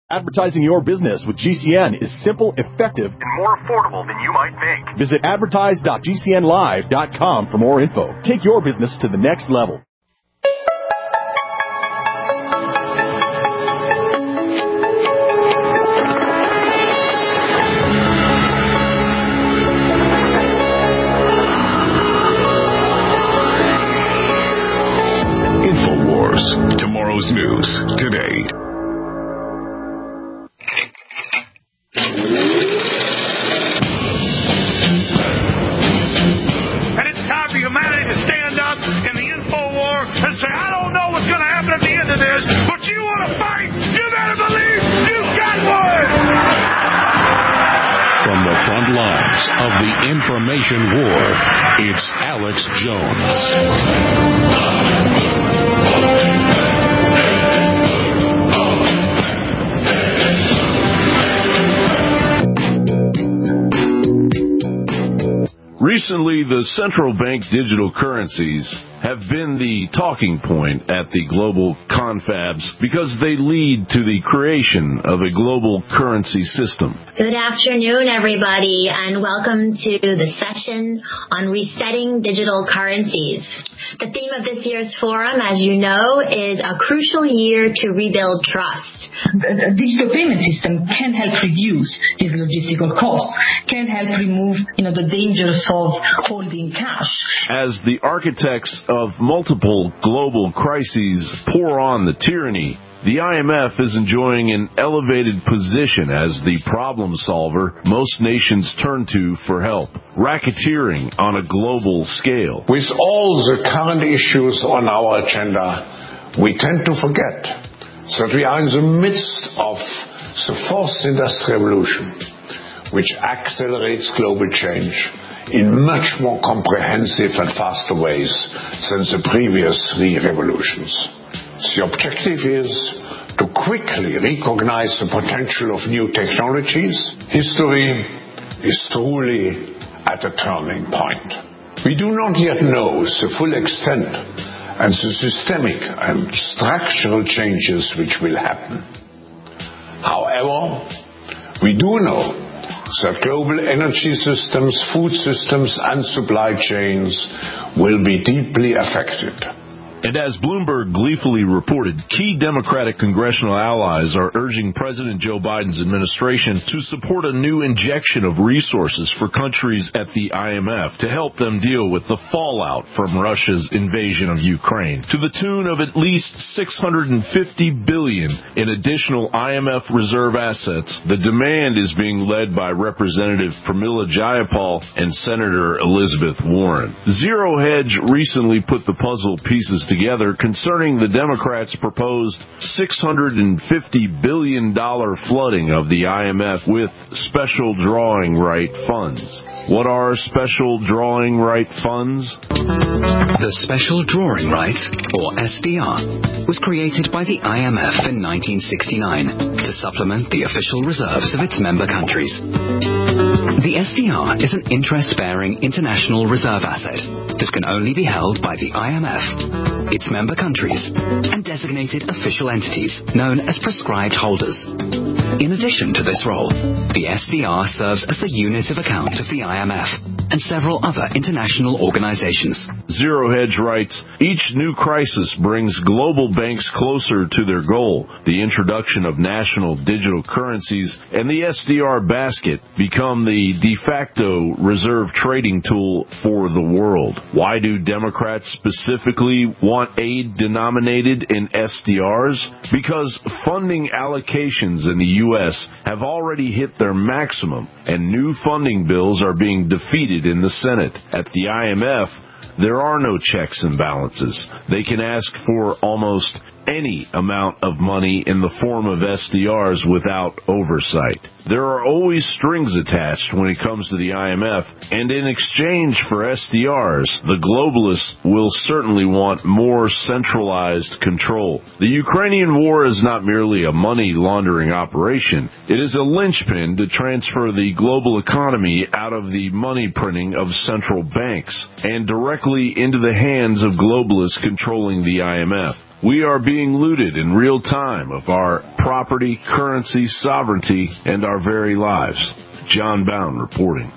Advertising your business with GCN is simple, effective, and more affordable than you might think. Visit advertise.gcnlive.com for more info. Take your business to the next level. InfoWars, tomorrow's news today. Of the information war, it's Alex Jones. Recently, the central bank digital currencies have been the talking point at the global confabs because they lead to the creation of a global currency system. Good afternoon, everybody, and welcome to the session on resetting digital currencies. The theme of this year's forum, as you know, is a crucial year to rebuild trust. A digital payment system can help reduce these logistical costs, can help remove, the dangers of holding cash. As the architects of multiple global crises pour on the tyranny, the IMF is enjoying an elevated position as the problem solver most nations turn to for help, racketeering on a global scale. With all the current issues on our agenda, we tend to forget that we are in the midst of the fourth industrial revolution, which accelerates global change in much more comprehensive and faster ways than the previous three revolutions. The objective is to quickly recognize the potential of new technologies. History is truly at a turning point. We do not yet know the full extent and the systemic and structural changes which will happen. However, we do know that global energy systems, food systems, and supply chains will be deeply affected. And as Bloomberg gleefully reported, key Democratic congressional allies are urging President Joe Biden's administration to support a new injection of resources for countries at the IMF to help them deal with the fallout from Russia's invasion of Ukraine, to the tune of at least $650 billion in additional IMF reserve assets. The demand is being led by Representative Pramila Jayapal and Senator Elizabeth Warren. Zero Hedge recently put the puzzle pieces together concerning the Democrats' proposed $650 billion flooding of the IMF with special drawing right funds. What are special drawing right funds? The Special Drawing Right, or SDR, was created by the IMF in 1969 to supplement the official reserves of its member countries. The SDR is an interest-bearing international reserve asset that can only be held by the IMF, its member countries, and designated official entities known as prescribed holders. In addition to this role, the SDR serves as the unit of account of the IMF and several other international organizations. Zero Hedge writes, each new crisis brings global banks closer to their goal. The introduction of national digital currencies and the SDR basket become the de facto reserve trading tool for the world. Why do Democrats specifically want aid denominated in SDRs? Because funding allocations in the U.S. have already hit their maximum, and new funding bills are being defeated in the Senate. At the IMF, there are no checks and balances. They can ask for almost any amount of money in the form of SDRs without oversight. There are always strings attached when it comes to the IMF, and in exchange for SDRs, the globalists will certainly want more centralized control. The Ukrainian war is not merely a money laundering operation. It is a linchpin to transfer the global economy out of the money printing of central banks and directly into the hands of globalists controlling the IMF. We are being looted in real time of our property, currency, sovereignty, and our very lives. John Bound reporting.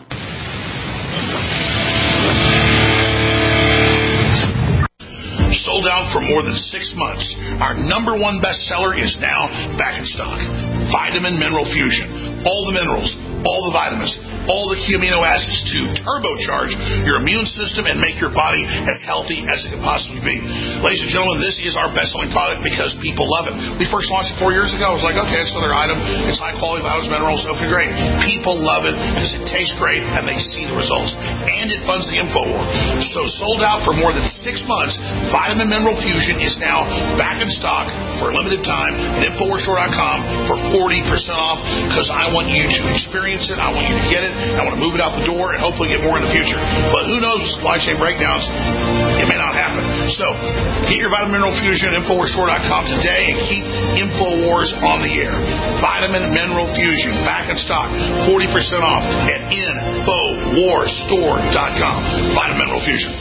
Sold out for more than 6 months. Our number one bestseller is now back in stock. Vitamin Mineral Fusion. All the minerals, all the vitamins, all the key amino acids to turbocharge your immune system and make your body as healthy as it can possibly be. Ladies and gentlemen, this is our best-selling product because people love it. We first launched it 4 years ago. I was like, okay, it's another item. It's high-quality vitamins, minerals. Okay, great. People love it because it tastes great and they see the results. And it funds the InfoWar. So sold out for more than 6 months, Vitamin Mineral Fusion is now back in stock for a limited time at InfoWarsStore.com for 40% off because I want you to experience it. I want you to get it. I want to move it out the door and hopefully get more in the future. But who knows, with supply chain breakdowns, it may not happen. So get your Vitamin Mineral Fusion at InfoWarsStore.com today and keep InfoWars on the air. Vitamin Mineral Fusion, back in stock, 40% off at InfoWarsStore.com. Vitamin Mineral Fusion.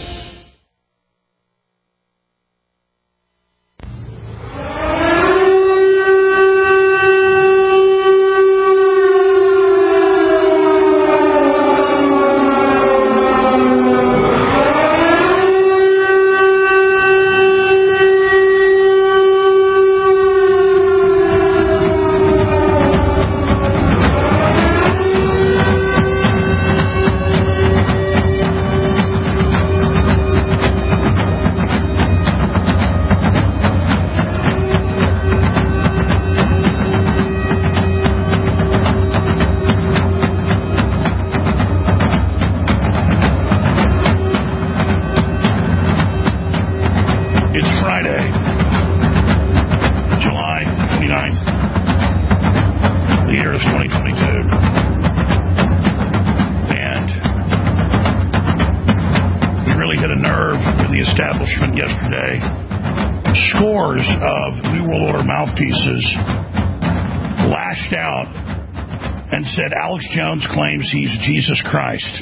Lashed out and said Alex Jones claims he's Jesus Christ,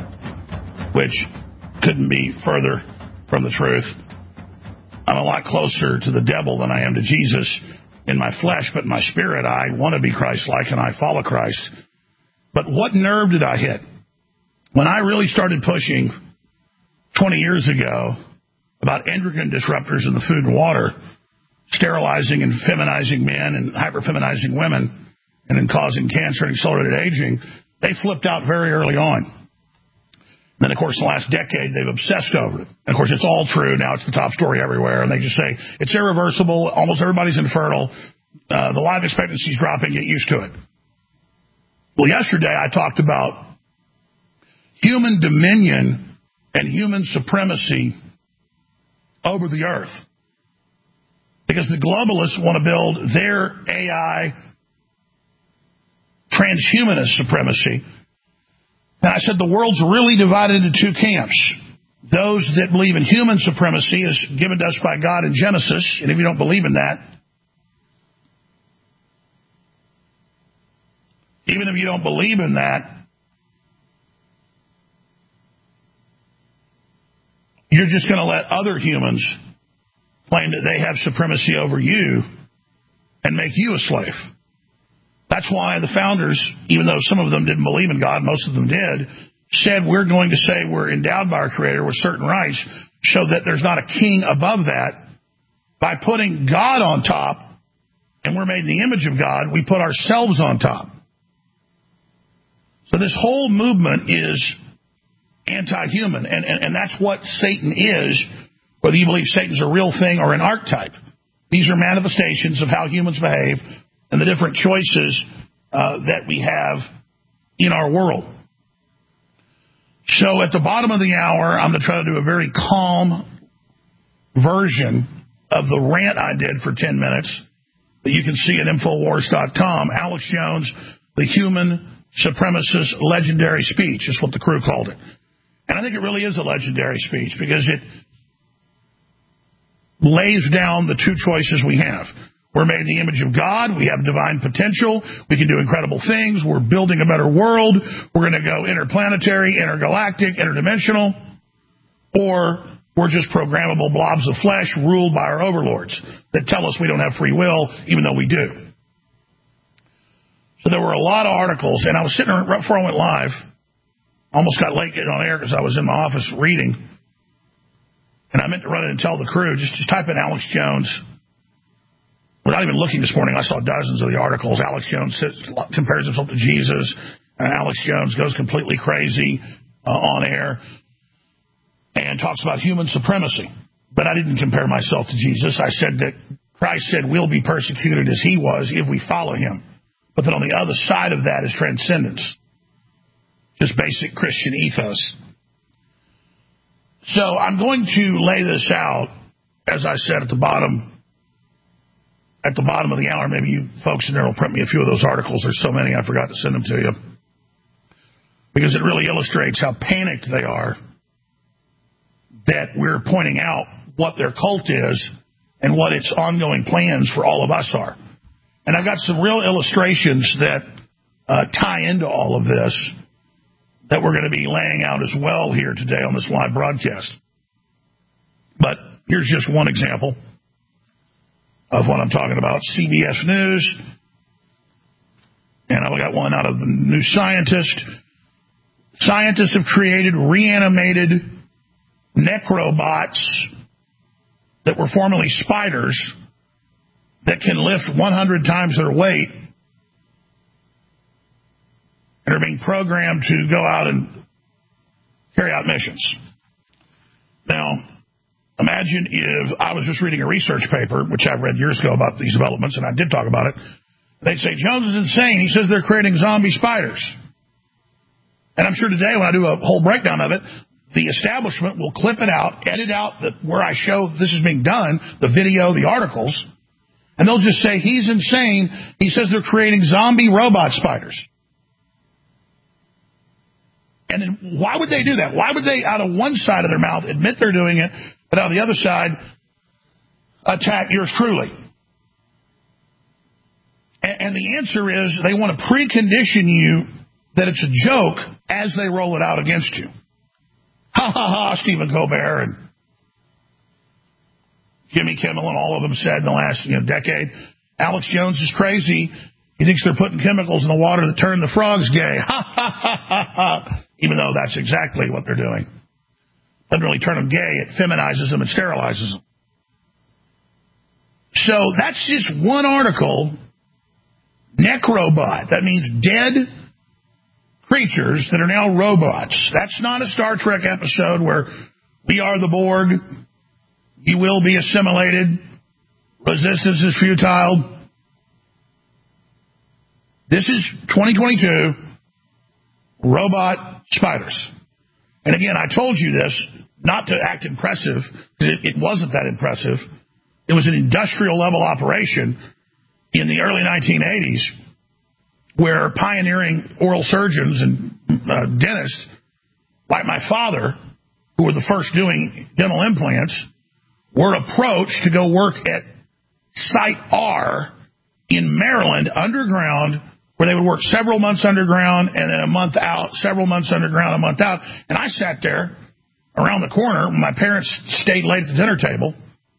which couldn't be further from the truth. I'm a lot closer to the devil than I am to Jesus in my flesh, but in my spirit I want to be Christ-like and I follow Christ. But what nerve did I hit? When I really started pushing 20 years ago about endocrine disruptors in the food and water, sterilizing and feminizing men and hyperfeminizing women, and then causing cancer and accelerated aging, they flipped out very early on. Then, of course, in the last decade, they've obsessed over it. And, of course, it's all true. Now it's the top story everywhere. And they just say, it's irreversible. Almost everybody's infertile. The life expectancy is dropping. Get used to it. Well, yesterday I talked about human dominion and human supremacy over the earth. Because the globalists want to build their AI transhumanist supremacy. And I said the world's really divided into two camps. Those that believe in human supremacy as given to us by God in Genesis. And if you don't believe in that, even if you don't believe in that, you're just going to let other humans claim that they have supremacy over you and make you a slave. That's why the founders, even though some of them didn't believe in God, most of them did, said we're going to say we're endowed by our Creator with certain rights, so that there's not a king above that. By putting God on top, and we're made in the image of God, we put ourselves on top. So this whole movement is anti-human, and that's what Satan is, whether you believe Satan's a real thing or an archetype. These are manifestations of how humans behave and the different choices that we have in our world. So at the bottom of the hour, I'm going to try to do a very calm version of the rant I did for 10 minutes that you can see at Infowars.com. Alex Jones, the human supremacist legendary speech is what the crew called it. And I think it really is a legendary speech because it lays down the two choices we have. We're made in the image of God. We have divine potential. We can do incredible things. We're building a better world. We're going to go interplanetary, intergalactic, interdimensional. Or we're just programmable blobs of flesh ruled by our overlords that tell us we don't have free will, even though we do. So there were a lot of articles, and I was sitting right before I went live. Almost got late getting on air because I was in my office reading. And I meant to run in and tell the crew, just type in Alex Jones. Without even looking this morning, I saw dozens of the articles. Alex Jones compares himself to Jesus. Alex Jones goes completely crazy on air and talks about human supremacy. But I didn't compare myself to Jesus. I said that Christ said we'll be persecuted as he was if we follow him. But then on the other side of that is transcendence. Just basic Christian ethos. So I'm going to lay this out, as I said, at the bottom of the hour. Maybe you folks in there will print me a few of those articles. There's so many I forgot to send them to you. Because it really illustrates how panicked they are that we're pointing out what their cult is and what its ongoing plans for all of us are. And I've got some real illustrations that tie into all of this that we're going to be laying out as well here today on this live broadcast. But here's just one example of what I'm talking about. CBS News, and I've got one out of the New Scientist. Scientists have created reanimated necrobots that were formerly spiders that can lift 100 times their weight and are being programmed to go out and carry out missions. Now, imagine if I was just reading a research paper, which I read years ago about these developments, and I did talk about it. They'd say, Jones is insane. He says they're creating zombie spiders. And I'm sure today when I do a whole breakdown of it, the establishment will clip it out, edit out where I show this is being done, the video, the articles, and they'll just say, he's insane. He says they're creating zombie robot spiders. And then why would they do that? Why would they, out of one side of their mouth, admit they're doing it, but out of the other side, attack yours truly? And the answer is they want to precondition you that it's a joke as they roll it out against you. Ha, ha, ha, Stephen Colbert and Jimmy Kimmel and all of them said in the last decade, Alex Jones is crazy. He thinks they're putting chemicals in the water that turn the frogs gay. Ha, ha, ha, ha, ha. Even though that's exactly what they're doing. Doesn't really turn them gay. It feminizes them and sterilizes them. So that's just one article. Necrobot. That means dead creatures that are now robots. That's not a Star Trek episode where we are the Borg. You will be assimilated. Resistance is futile. This is 2022 robot spiders. And again, I told you this not to act impressive, because it wasn't that impressive. It was an industrial level operation in the early 1980s where pioneering oral surgeons and dentists like my father, who were the first doing dental implants, were approached to go work at Site R in Maryland underground, where they would work several months underground and then a month out, several months underground, a month out. And I sat there around the corner. My parents stayed late at the dinner table.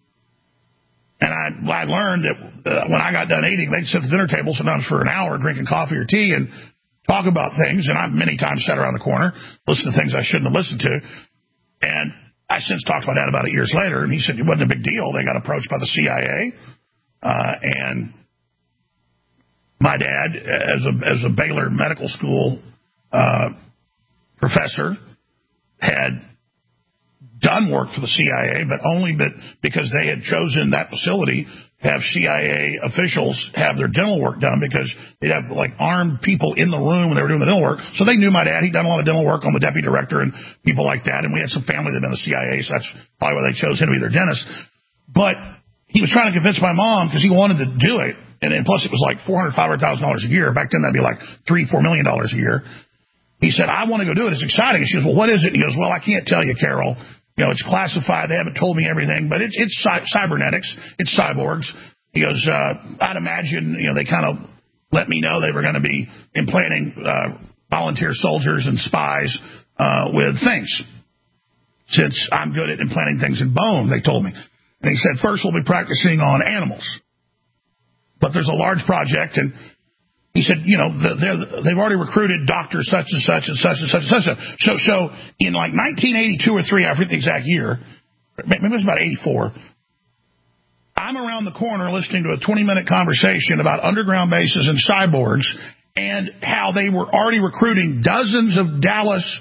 And I learned that when I got done eating, they'd sit at the dinner table sometimes for an hour drinking coffee or tea and talk about things. And I many times sat around the corner, listened to things I shouldn't have listened to. And I since talked about that about 8 years later. And he said it wasn't a big deal. They got approached by the CIA. And my dad, as a Baylor Medical School professor, had done work for the CIA, but only because they had chosen that facility to have CIA officials have their dental work done, because they'd have like armed people in the room when they were doing the dental work. So they knew my dad. He'd done a lot of dental work on the deputy director and people like that. And we had some family that had been in the CIA, so that's probably why they chose him to be their dentist. But he was trying to convince my mom because he wanted to do it. And then plus it was like $400,000, $500,000 a year. Back then that'd be like $3-4 million a year. He said, I want to go do it. It's exciting. And she goes, well, what is it? And he goes, well, I can't tell you, Carol. It's classified. They haven't told me everything, but it's cybernetics. It's cyborgs. He goes, I'd imagine, they kind of let me know they were going to be implanting volunteer soldiers and spies with things. since I'm good at implanting things in bone, they told me. And he said, first we'll be practicing on animals. But there's a large project, and he said, they've already recruited doctors such and such and such and such and such. So in like 1982 or 3, I forget the exact year, maybe it was about 84, I'm around the corner listening to a 20-minute conversation about underground bases and cyborgs and how they were already recruiting dozens of Dallas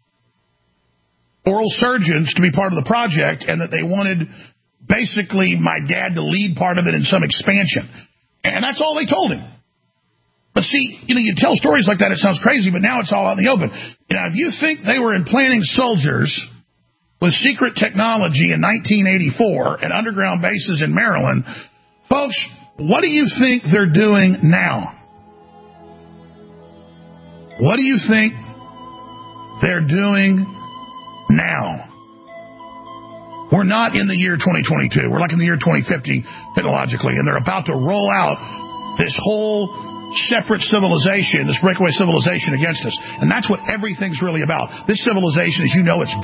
oral surgeons to be part of the project, and that they wanted basically my dad to lead part of it in some expansion. And that's all they told him. But see, you tell stories like that, it sounds crazy, but now it's all out in the open. Now, if you think they were implanting soldiers with secret technology in 1984 at underground bases in Maryland, folks, what do you think they're doing now? What do you think they're doing now? We're not in the year 2022. We're like in the year 2050 technologically, and they're about to roll out this whole separate civilization, this breakaway civilization against us. And that's what everything's really about. This civilization, as you know, it's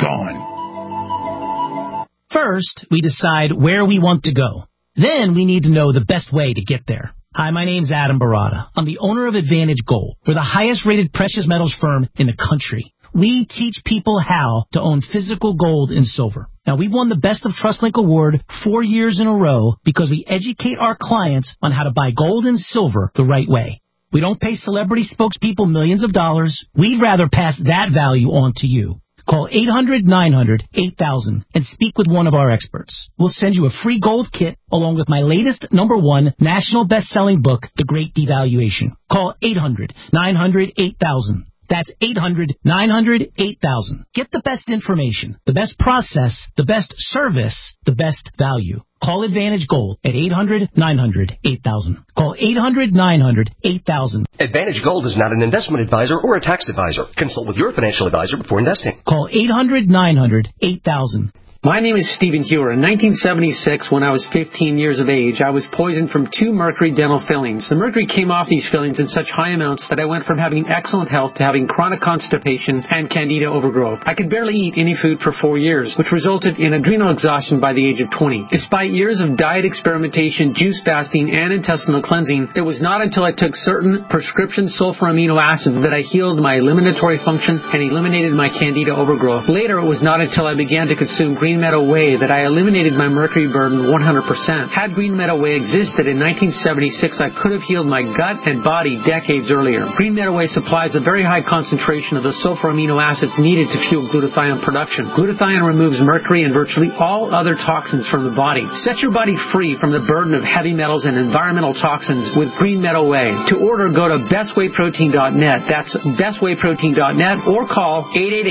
gone. First, we decide where we want to go. Then we need to know the best way to get there. Hi, my name's Adam Barada. I'm the owner of Advantage Gold. We're the highest-rated precious metals firm in the country. We teach people how to own physical gold and silver. Now, we've won the Best of TrustLink Award 4 years in a row because we educate our clients on how to buy gold and silver the right way. We don't pay celebrity spokespeople millions of dollars. We'd rather pass that value on to you. Call 800-900-8000 and speak with one of our experts. We'll send you a free gold kit along with my latest #1 national best-selling book, The Great Devaluation. Call 800-900-8000. That's 800-900-8000. Get the best information, the best process, the best service, the best value. Call Advantage Gold at 800-900-8000. Call 800-900-8000. Advantage Gold is not an investment advisor or a tax advisor. Consult with your financial advisor before investing. Call 800-900-8000. My name is Stephen Hewer. In 1976, when I was 15 years of age, I was poisoned from 2 mercury dental fillings. The mercury came off these fillings in such high amounts that I went from having excellent health to having chronic constipation and candida overgrowth. I could barely eat any food for 4 years, which resulted in adrenal exhaustion by the age of 20. Despite years of diet experimentation, juice fasting, and intestinal cleansing, it was not until I took certain prescription sulfur amino acids that I healed my eliminatory function and eliminated my candida overgrowth. Later, it was not until I began to consume Green Meadow Whey that I eliminated my mercury burden 100%. Had Green Meadow Whey existed in 1976, I could have healed my gut and body decades earlier. Green Meadow Whey supplies a very high concentration of the sulfur amino acids needed to fuel glutathione production. Glutathione removes mercury and virtually all other toxins from the body. Set your body free from the burden of heavy metals and environmental toxins with Green Meadow Whey. To order, go to bestwayprotein.net. That's bestwayprotein.net, or call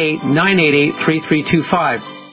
888-988-3325.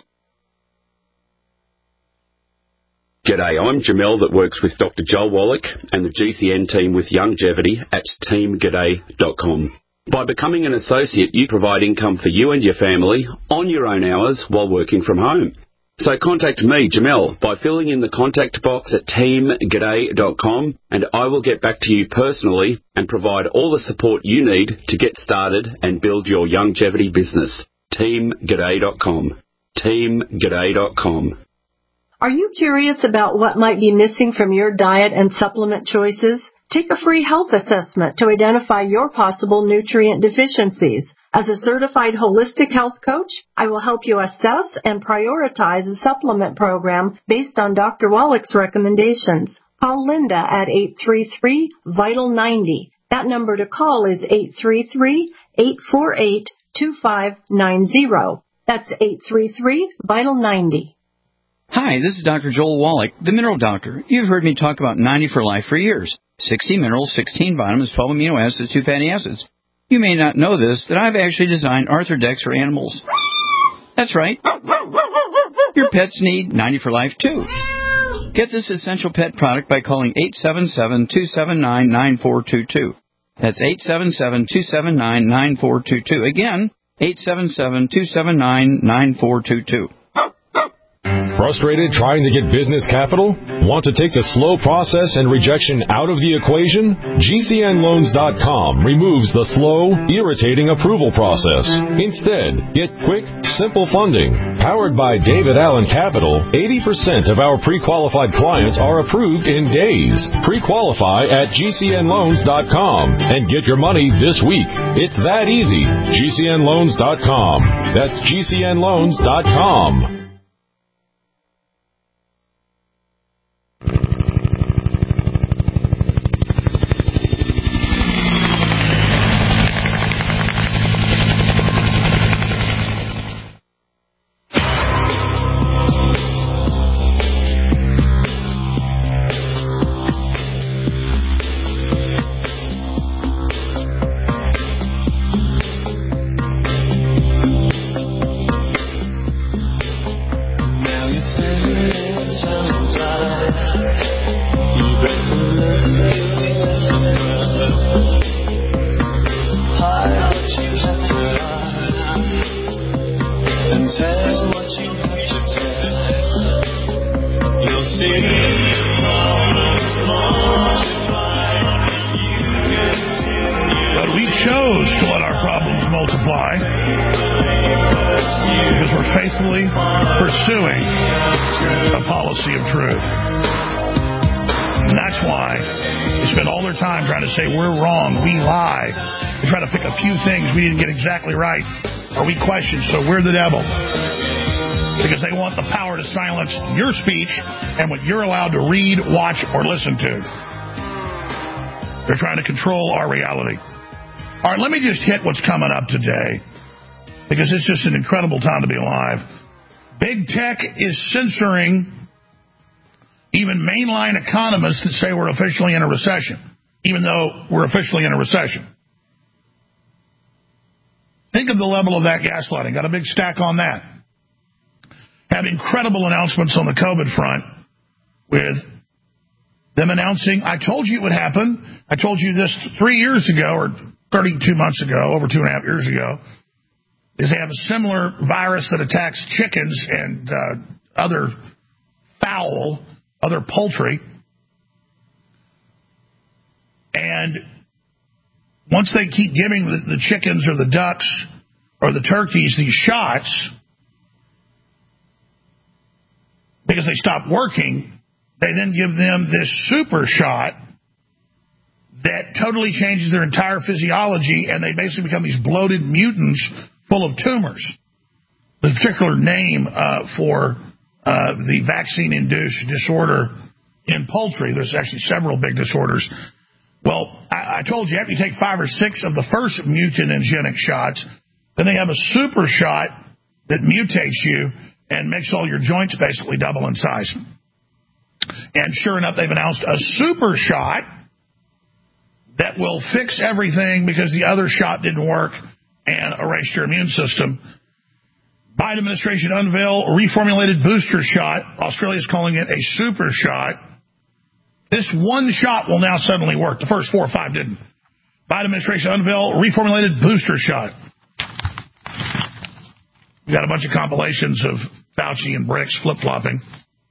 G'day, I'm Jamel that works with Dr. Joel Wallach and the GCN team with Longevity at teamg'day.com. By becoming an associate, you provide income for you and your family on your own hours while working from home. So contact me, Jamel, by filling in the contact box at teamg'day.com, and I will get back to you personally and provide all the support you need to get started and build your longevity business. teamg'day.com. teamg'day.com. Are you curious about what might be missing from your diet and supplement choices? Take a free health assessment to identify your possible nutrient deficiencies. As a certified holistic health coach, I will help you assess and prioritize a supplement program based on Dr. Wallach's recommendations. Call Linda at 833-VITAL-90. That number to call is 833-848-2590. That's 833-VITAL-90. Hi, this is Dr. Joel Wallach, the Mineral Doctor. You've heard me talk about 90 for Life for years. 60 minerals, 16 vitamins, 12 amino acids, 2 fatty acids. You may not know this, that I've actually designed Arthrodex for animals. That's right. Your pets need 90 for Life, too. Get this essential pet product by calling 877-279-9422. That's 877-279-9422. Again, 877-279-9422. Frustrated trying to get business capital? Want to take the slow process and rejection out of the equation? GCNloans.com removes the slow, irritating approval process. Instead, get quick, simple funding. Powered by David Allen Capital, 80% of our pre-qualified clients are approved in days. Pre-qualify at GCNloans.com and get your money this week. It's that easy. GCNloans.com. That's GCNloans.com. We didn't get exactly right, or we questioned, so we're the devil. Because they want the power to silence your speech and what you're allowed to read, watch, or listen to. They're trying to control our reality. All right, let me just hit what's coming up today, because it's just an incredible time to be alive. Big tech is censoring even mainline economists that say we're officially in a recession, even though we're officially in a recession. Think of the level of that gaslighting. Got a big stack on that. Have incredible announcements on the COVID front with them announcing, I told you it would happen. I told you this 3 years ago or 32 months ago, over 2.5 years ago, is they have a similar virus that attacks chickens and other fowl, other poultry. And once they keep giving the chickens or the ducks or the turkeys these shots, because they stop working, they then give them this super shot that totally changes their entire physiology, and they basically become these bloated mutants full of tumors. There's a particular name for the vaccine-induced disorder in poultry. There's actually several big disorders. Well, I told you, after you take 5 or 6 of the first mutagenic shots, then they have a super shot that mutates you and makes all your joints basically double in size. And sure enough, they've announced a super shot that will fix everything because the other shot didn't work and erased your immune system. Biden administration unveil a reformulated booster shot. Australia's calling it a super shot. This one shot will now suddenly work. The first 4 or 5 didn't. Biden administration unveil reformulated booster shot. We got a bunch of compilations of Fauci and Bricks flip-flopping.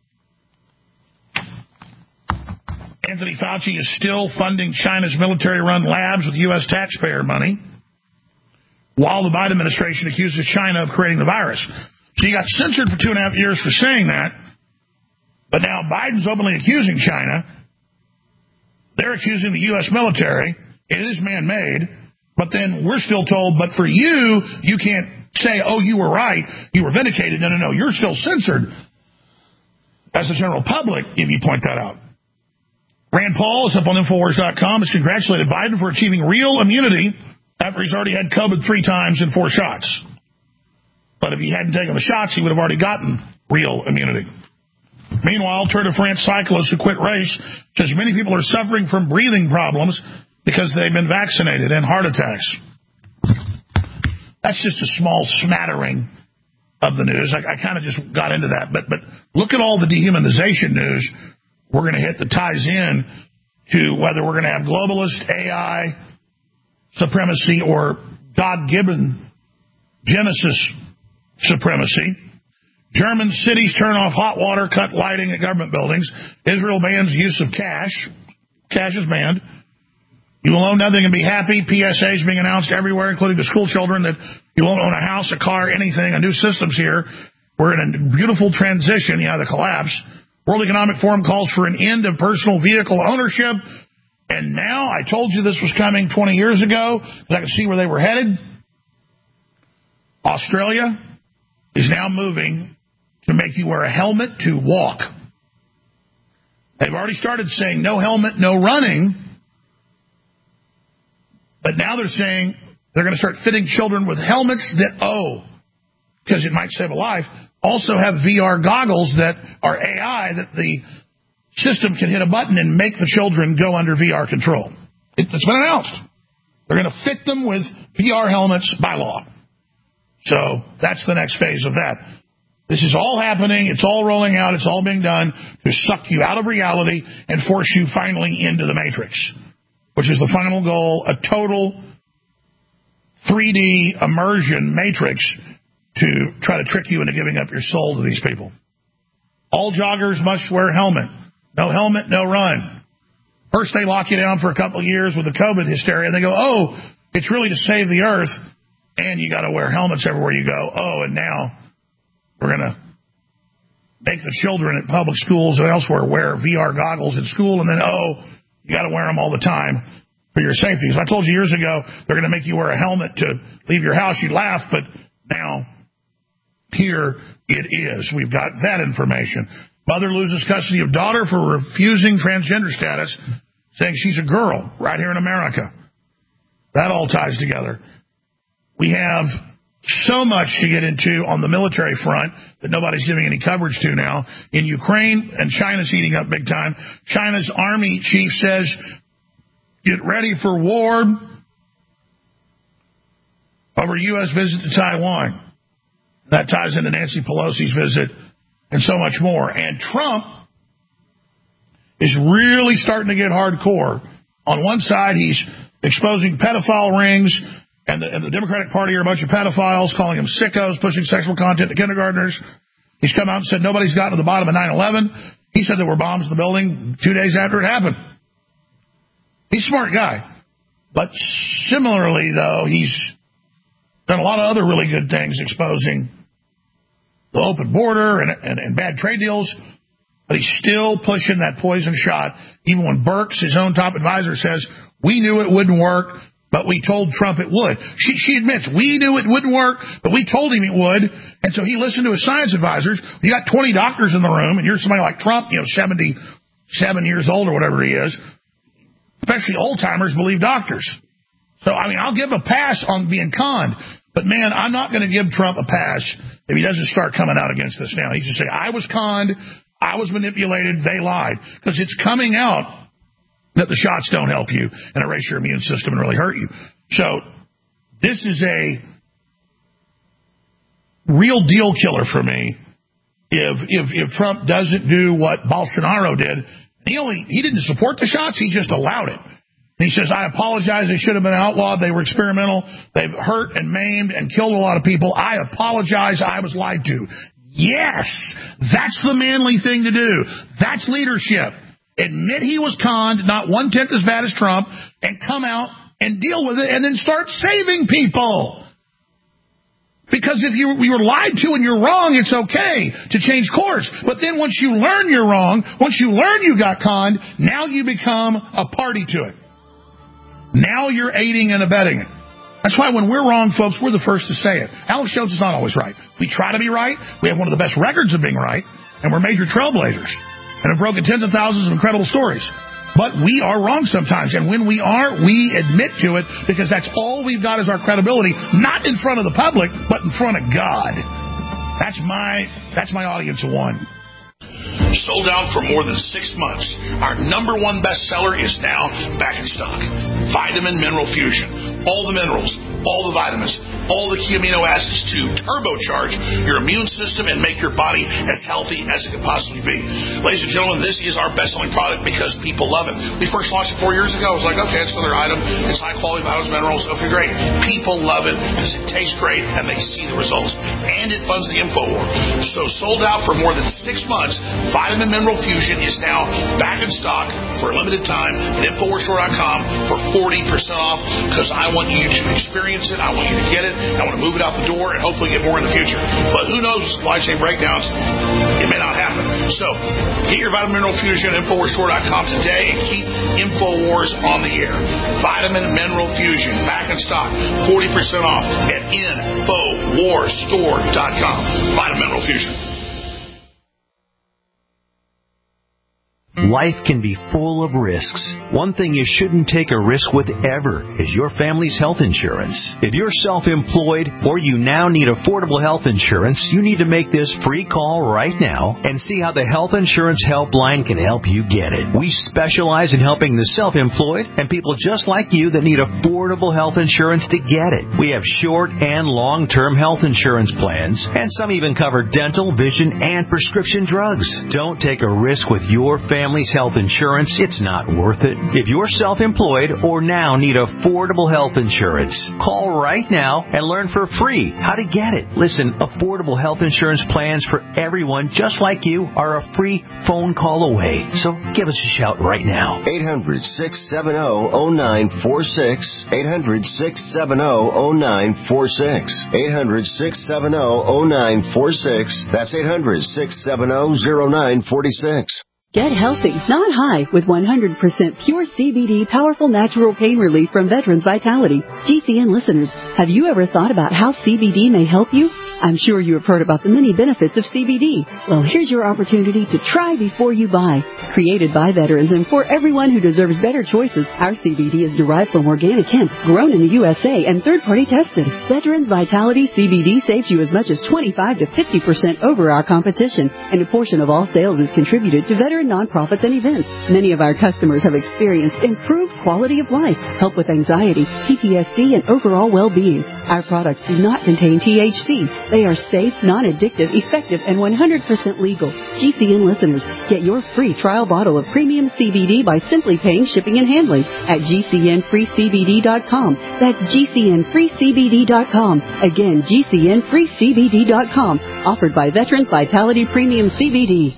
Anthony Fauci is still funding China's military-run labs with U.S. taxpayer money, while the Biden administration accuses China of creating the virus. So he got censored for 2.5 years for saying that, but now Biden's openly accusing China. They're accusing the U.S. military. It is man-made, but then we're still told, but for you, you can't say, oh, you were right, you were vindicated. No, you're still censored as the general public if you point that out. Rand Paul is up on Infowars.com, has congratulated Biden for achieving real immunity after he's already had COVID 3 times in 4 shots. But if he hadn't taken the shots, he would have already gotten real immunity. Meanwhile, Tour de France cyclist who quit race says many people are suffering from breathing problems because they've been vaccinated and heart attacks. That's just a small smattering of the news. I kind of just got into that. But look at all the dehumanization news we're going to hit that ties in to whether we're going to have globalist AI supremacy or God-given Genesis supremacy. German cities turn off hot water, cut lighting at government buildings. Israel bans use of cash. Cash is banned. You will own nothing and be happy. PSAs being announced everywhere, including to school children, that you won't own a house, a car, anything. A new system's here. We're in a beautiful transition, the collapse. World Economic Forum calls for an end of personal vehicle ownership. And now, I told you this was coming 20 years ago, because I could see where they were headed. Australia is now moving to make you wear a helmet to walk. They've already started saying no helmet, no running. But now they're saying they're going to start fitting children with helmets that, because it might save a life, also have VR goggles that are AI, that the system can hit a button and make the children go under VR control. It's been announced. They're going to fit them with VR helmets by law. So that's the next phase of that. This is all happening. It's all rolling out. It's all being done to suck you out of reality and force you finally into the Matrix, which is the final goal, a total 3D immersion matrix to try to trick you into giving up your soul to these people. All joggers must wear a helmet. No helmet, no run. First they lock you down for a couple of years with the COVID hysteria, and they go, it's really to save the earth, and you got to wear helmets everywhere you go. And now we're going to make the children at public schools and elsewhere wear VR goggles in school, and then, you got to wear them all the time for your safety. Because I told you years ago, they're going to make you wear a helmet to leave your house. You'd laugh, but now here it is. We've got that information. Mother loses custody of daughter for refusing transgender status, saying she's a girl right here in America. That all ties together. We have so much to get into on the military front that nobody's giving any coverage to now. In Ukraine, and China's heating up big time. China's army chief says, get ready for war over U.S. visit to Taiwan. That ties into Nancy Pelosi's visit and so much more. And Trump is really starting to get hardcore. On one side, he's exposing pedophile rings, and the Democratic Party are a bunch of pedophiles, calling them sickos, pushing sexual content to kindergartners. He's come out and said nobody's gotten to the bottom of 9/11. He said there were bombs in the building 2 days after it happened. He's a smart guy. But similarly, though, he's done a lot of other really good things, exposing the open border and bad trade deals. But he's still pushing that poison shot, even when Birx, his own top advisor, says, we knew it wouldn't work, but we told Trump it would. She admits, we knew it wouldn't work, but we told him it would. And so he listened to his science advisors. You got 20 doctors in the room, and you're somebody like Trump, 77 years old or whatever he is. Especially old-timers believe doctors. So, I'll give him a pass on being conned. But, man, I'm not going to give Trump a pass if he doesn't start coming out against this now. He just say, I was conned, I was manipulated, they lied. Because it's coming out that the shots don't help you and erase your immune system and really hurt you. So this is a real deal killer for me if Trump doesn't do what Bolsonaro did. He didn't support the shots, he just allowed it. And he says, I apologize, they should have been outlawed, they were experimental, they've hurt and maimed and killed a lot of people. I apologize, I was lied to. Yes, that's the manly thing to do. That's leadership. Admit he was conned, not 1/10 as bad as Trump, and come out and deal with it and then start saving people. Because if you were lied to and you're wrong, it's okay to change course. But then once you learn you're wrong, once you learn you got conned, now you become a party to it. Now you're aiding and abetting it. That's why when we're wrong, folks, we're the first to say it. Alex Jones is not always right. We try to be right. We have one of the best records of being right. And we're major trailblazers. And have broken tens of thousands of incredible stories. But we are wrong sometimes. And when we are, we admit to it, because that's all we've got is our credibility, not in front of the public, but in front of God. That's my audience of one. Sold out for more than 6 months. Our #1 bestseller is now back in stock. Vitamin Mineral Fusion. All the minerals, all the vitamins, all the key amino acids to turbocharge your immune system and make your body as healthy as it could possibly be. Ladies and gentlemen, this is our best-selling product because people love it. We first launched it 4 years ago. I was like, okay, it's another item. It's high-quality vitamins, minerals. Okay, great. People love it because it tastes great and they see the results. And it funds the InfoWar. So sold out for more than 6 months, Vitamin Mineral Fusion is now back in stock for a limited time at InfoWarsStore.com for 40% off because I want you to experience it. I want you to get it. I want to move it out the door and hopefully get more in the future. But who knows, supply chain breakdowns, it may not happen. So get your Vitamin Mineral Fusion at InfoWarsStore.com today and keep InfoWars on the air. Vitamin Mineral Fusion back in stock, 40% off at InfoWarsStore.com. Vitamin Mineral Fusion. Life can be full of risks. One thing you shouldn't take a risk with ever is your family's health insurance. If you're self-employed or you now need affordable health insurance, you need to make this free call right now and see how the Health Insurance Helpline can help you get it. We specialize in helping the self-employed and people just like you that need affordable health insurance to get it. We have short and long-term health insurance plans, and some even cover dental, vision, and prescription drugs. Don't take a risk with your family's health insurance. It's not worth it. If you're self-employed or now need affordable health insurance, call right now and learn for free how to get it. Listen, affordable health insurance plans for everyone just like you are a free phone call away. So give us a shout right now. 800-670-0946. 800-670-0946. 800-670-0946. That's 800-670-0946. Get healthy, not high, with 100% pure CBD powerful natural pain relief from Veterans Vitality. GCN listeners, have you ever thought about how CBD may help you? I'm sure you have heard about the many benefits of CBD. Well, here's your opportunity to try before you buy. Created by veterans and for everyone who deserves better choices, our CBD is derived from organic hemp, grown in the USA, and third-party tested. Veterans Vitality CBD saves you as much as 25 to 50% over our competition, and a portion of all sales is contributed to veteran nonprofits and events. Many of our customers have experienced improved quality of life, help with anxiety, PTSD, and overall well-being. Our products do not contain THC. They are safe, non-addictive, effective, and 100% legal. GCN listeners, get your free trial bottle of premium CBD by simply paying shipping and handling at GCNFreeCBD.com. That's GCNFreeCBD.com. Again, GCNFreeCBD.com. Offered by Veterans Vitality Premium CBD.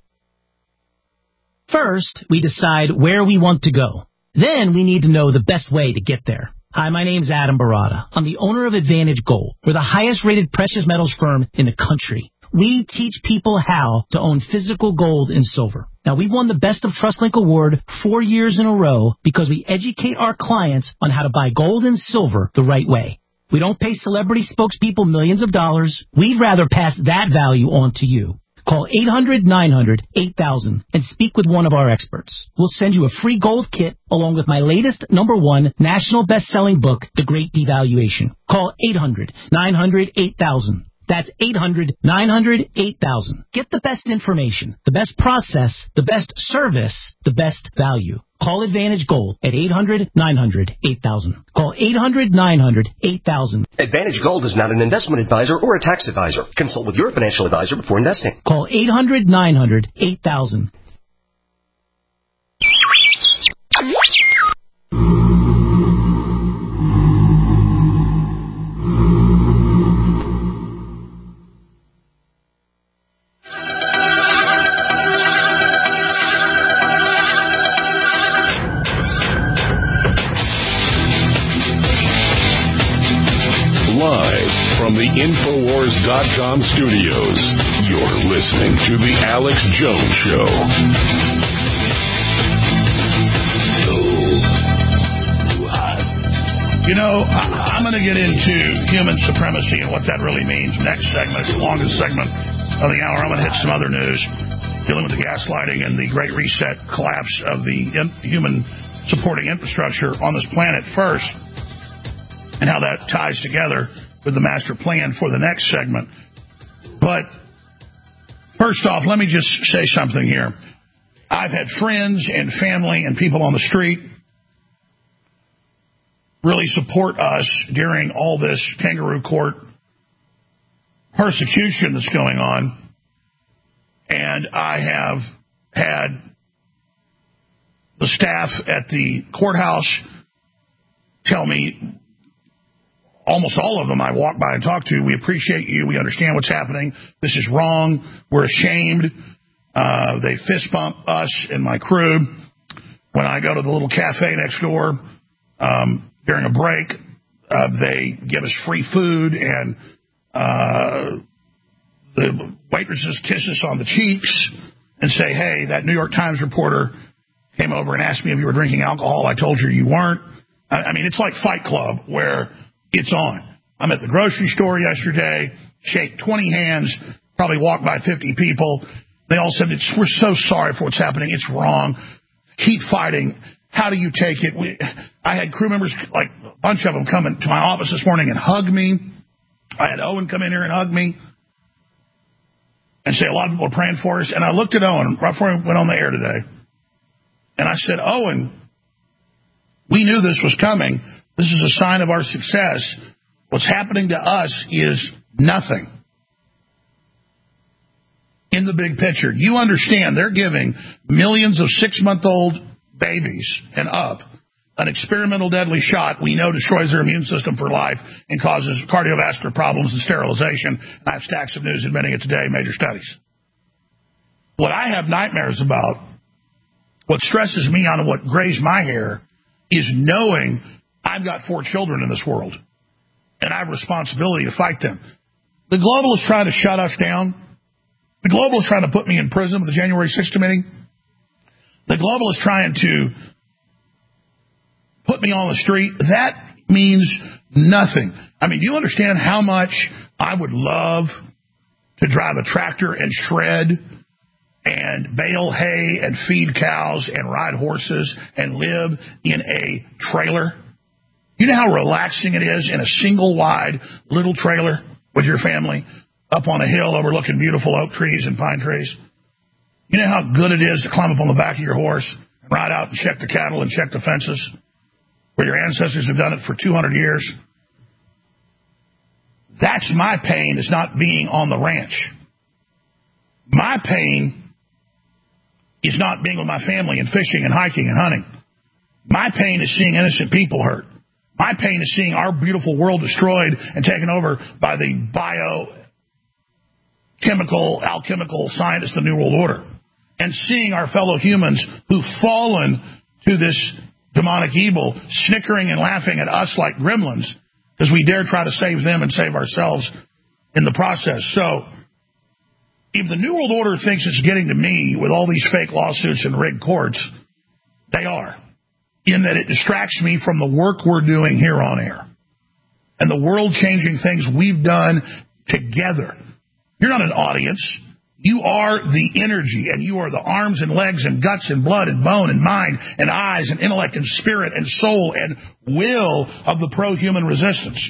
First, we decide where we want to go. Then we need to know the best way to get there. Hi, my name's Adam Barada. I'm the owner of Advantage Gold. We're the highest-rated precious metals firm in the country. We teach people how to own physical gold and silver. Now, we've won the Best of TrustLink Award 4 years in a row because we educate our clients on how to buy gold and silver the right way. We don't pay celebrity spokespeople millions of dollars. We'd rather pass that value on to you. Call 800-900-8000 and speak with one of our experts. We'll send you a free gold kit along with my latest #1 national best-selling book, The Great Devaluation. Call 800-900-8000. That's 800-900-8000. Get the best information, the best process, the best service, the best value. Call Advantage Gold at 800-900-8000. Call 800-900-8000. Advantage Gold is not an investment advisor or a tax advisor. Consult with your financial advisor before investing. Call 800-900-8000. From the Infowars.com studios, you're listening to The Alex Jones Show. You know, I'm going to get into human supremacy and what that really means next segment. It's the longest segment of the hour. I'm going to hit some other news dealing with the gaslighting and the Great Reset collapse of the human supporting infrastructure on this planet first, and how that ties together with the master plan for the next segment. But first off, let me just say something here. I've had friends and family and people on the street really support us during all this kangaroo court persecution that's going on. And I have had the staff at the courthouse tell me, almost all of them I walk by and talk to, we appreciate you, we understand what's happening, this is wrong, we're ashamed. They fist bump us and my crew. When I go to the little cafe next door during a break, they give us free food, and the waitresses kiss us on the cheeks and say, hey, that New York Times reporter came over and asked me if you were drinking alcohol. I told you weren't. I mean, it's like Fight Club where it's on. I'm at the grocery store yesterday, shake 20 hands, probably walked by 50 people. They all said, we're so sorry for what's happening. It's wrong. Keep fighting. How do you take it? I had crew members, like a bunch of them, come into my office this morning and hug me. I had Owen come in here and hug me and say a lot of people are praying for us. And I looked at Owen right before I went on the air today. And I said, Owen, we knew this was coming. This is a sign of our success. What's happening to us is nothing. In the big picture, you understand they're giving millions of 6-month-old babies and up an experimental deadly shot we know destroys their immune system for life and causes cardiovascular problems and sterilization. And I have stacks of news admitting it today, major studies. What I have nightmares about, what stresses me on and what grays my hair, is knowing I've got 4 children in this world and I have a responsibility to fight them. The globalists trying to shut us down. The globalists trying to put me in prison with the January 6th committee. The globalists trying to put me on the street. That means nothing. I mean, do you understand how much I would love to drive a tractor and shred and bale hay and feed cows and ride horses and live in a trailer? You know how relaxing it is in a single wide little trailer with your family up on a hill overlooking beautiful oak trees and pine trees? You know how good it is to climb up on the back of your horse and ride out and check the cattle and check the fences where your ancestors have done it for 200 years? That's my pain, is not being on the ranch. My pain is not being with my family and fishing and hiking and hunting. My pain is seeing innocent people hurt. My pain is seeing our beautiful world destroyed and taken over by the biochemical, alchemical scientists of the New World Order. And seeing our fellow humans who've fallen to this demonic evil snickering and laughing at us like gremlins because we dare try to save them and save ourselves in the process. So if the New World Order thinks it's getting to me with all these fake lawsuits and rigged courts, they are, in that it distracts me from the work we're doing here on air and the world-changing things we've done together. You're not an audience. You are the energy, and you are the arms and legs and guts and blood and bone and mind and eyes and intellect and spirit and soul and will of the pro-human resistance.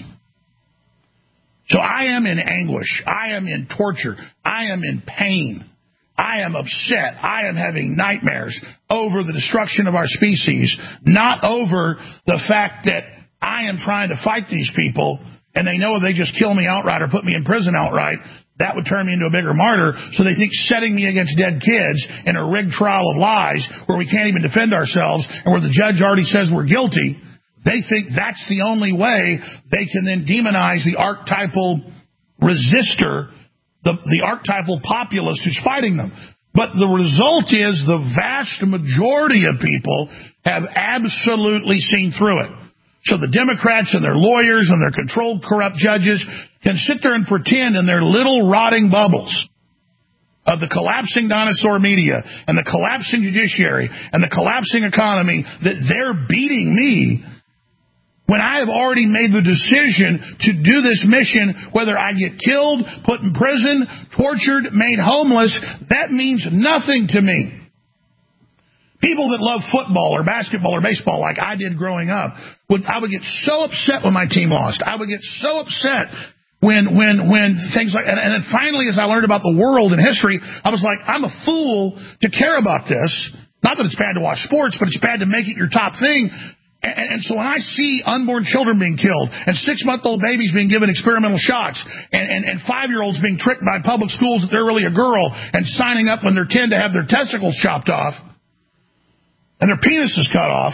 So I am in anguish. I am in torture. I am in pain. I am upset. I am having nightmares over the destruction of our species, not over the fact that I am trying to fight these people, and they know if they just kill me outright or put me in prison outright, that would turn me into a bigger martyr. So they think setting me against dead kids in a rigged trial of lies where we can't even defend ourselves and where the judge already says we're guilty, they think that's the only way they can then demonize the archetypal resistor, the archetypal populist who's fighting them. But the result is the vast majority of people have absolutely seen through it. So the Democrats and their lawyers and their controlled, corrupt judges can sit there and pretend in their little rotting bubbles of the collapsing dinosaur media and the collapsing judiciary and the collapsing economy that they're beating me when I have already made the decision to do this mission, whether I get killed, put in prison, tortured, made homeless. That means nothing to me. People that love football or basketball or baseball like I did growing up, I would get so upset when my team lost. I would get so upset when things like, and then finally as I learned about the world and history, I was like, I'm a fool to care about this. Not that it's bad to watch sports, but it's bad to make it your top thing. And so when I see unborn children being killed and 6-month-old babies being given experimental shots and 5-year-olds being tricked by public schools that they're really a girl and signing up when they're 10 to have their testicles chopped off and their penises cut off,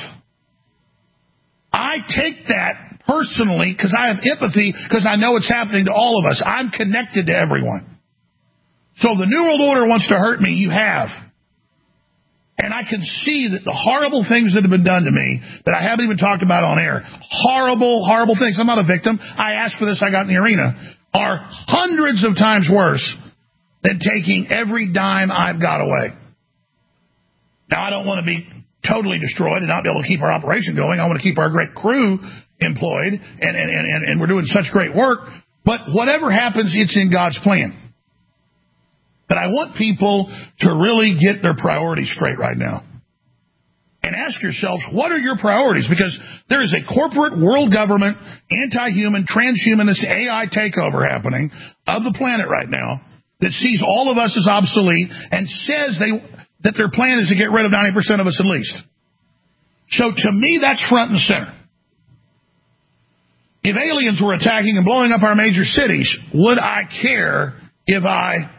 I take that personally because I have empathy because I know it's happening to all of us. I'm connected to everyone. So the New World Order wants to hurt me. You have. And I can see that the horrible things that have been done to me that I haven't even talked about on air, horrible, horrible things. I'm not a victim. I asked for this. I got in the arena. Are hundreds of times worse than taking every dime I've got away. Now, I don't want to be totally destroyed and not be able to keep our operation going. I want to keep our great crew employed, and we're doing such great work. But whatever happens, it's in God's plan. But I want people to really get their priorities straight right now. And ask yourselves, what are your priorities? Because there is a corporate world government, anti-human, transhumanist AI takeover happening of the planet right now that sees all of us as obsolete and says that their plan is to get rid of 90% of us at least. So to me, that's front and center. If aliens were attacking and blowing up our major cities, would I care if I